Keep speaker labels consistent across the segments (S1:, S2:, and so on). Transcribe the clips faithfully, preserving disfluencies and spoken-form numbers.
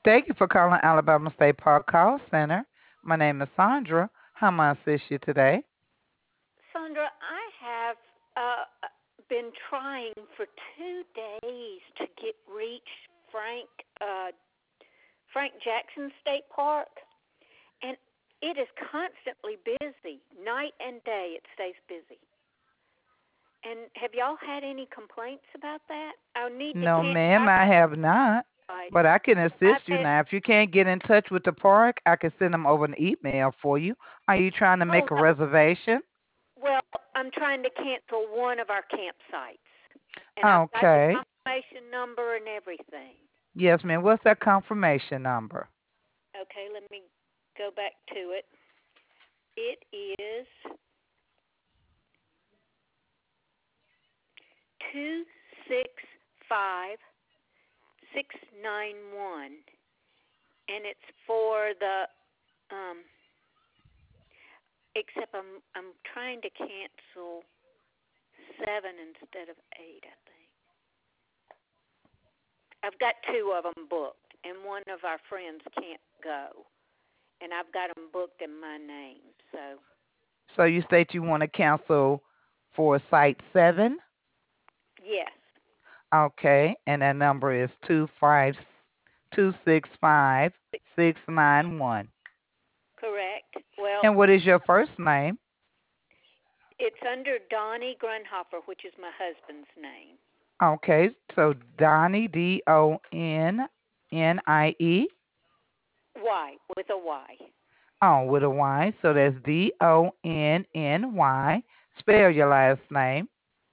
S1: Thank you for calling Alabama State Park Call Center. My name is Sandra. How may I assist you today?
S2: Sandra, I have uh, been trying for two days to get reach Frank uh, Frank Jackson State Park, and it is constantly busy, night and day. It stays busy. And have y'all had any complaints about that? I need to
S1: No,
S2: can't.
S1: ma'am,
S2: I've
S1: I have not.
S2: tried.
S1: But I can
S2: I've
S1: assist you
S2: had.
S1: now. If you can't get in touch with the park, I can send them over an email for you. Are you trying to
S2: Oh
S1: make a
S2: no.
S1: reservation?
S2: Well, I'm trying to cancel one of our campsites, and I've got the
S1: Okay.
S2: confirmation number and everything.
S1: Yes, ma'am. What's that confirmation number?
S2: Okay, let me go back to it. It is two six five six nine one, and it's for the um. Except I'm I'm trying to cancel seven instead of eight. I think I've got two of them booked, and one of our friends can't go, and I've got them booked in my name. So
S1: So you state you want to cancel for site seven?
S2: yes,
S1: Okay. And that number is two five two six five six nine one.
S2: correct. Well,
S1: And what is your first name?
S2: it's under Donnie Grunhofer, which is my husband's name.
S1: Okay, so Donnie, D O N N I E.
S2: Y with a Y.
S1: Oh, with a Y. So that's D O N N Y. Spell your last name.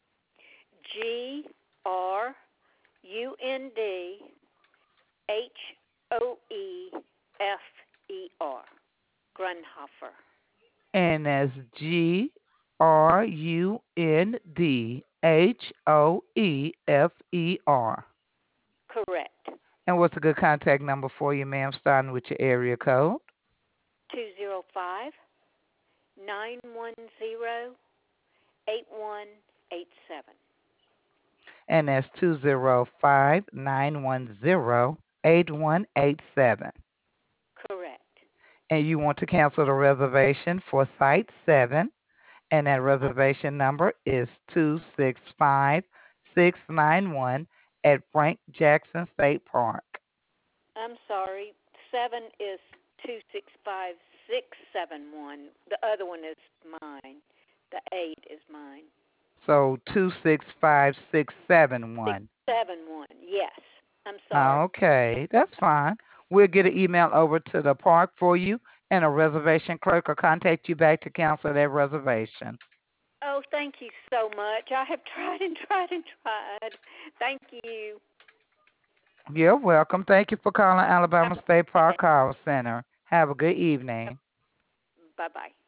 S2: G R U N D H O E F E R. Grunhofer.
S1: And that's G R U N D H O E F E R.
S2: Correct.
S1: And what's a good contact number for you, ma'am, starting with your area code?
S2: Two zero five nine one zero eight one eight seven.
S1: And that's two zero five nine one zero eight one eight seven.
S2: Correct.
S1: And you want to cancel the reservation for Site seven, and that
S2: I'm,
S1: reservation number is two six five six nine one at Frank Jackson State Park.
S2: I'm sorry. Seven is two six five six seven one. The other one is mine. The eight is mine.
S1: So two six five six seven
S2: Six
S1: one.
S2: seven one. Yes. I'm sorry.
S1: Okay, that's fine. We'll get an email over to the park for you, and a reservation clerk will contact you back to cancel that reservation.
S2: Oh, thank you so much. I have tried and tried and tried. Thank you.
S1: You're welcome. Thank you for calling
S2: Have
S1: Alabama State
S2: a good
S1: Park Call Center. Have a good evening.
S2: day. Bye bye.